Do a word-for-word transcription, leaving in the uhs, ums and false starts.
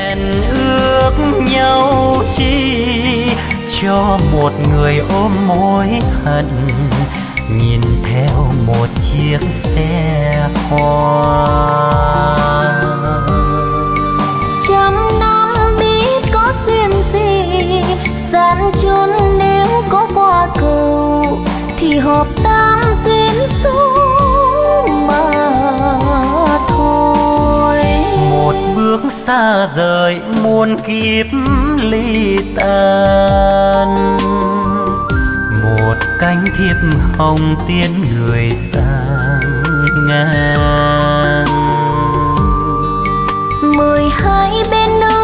hẹn ước nhau chi cho một người ôm mối hận, nhìn theo một chiếc xe hoa. Trăm năm biết có duyên gì, gian chốn nếu có qua cầu thì hợp tam duyên số mà thôi. Một bước xa rời muôn kiếp ly tan, một cánh thiệp hồng tiến người sang ngang. Mười hai bên nơi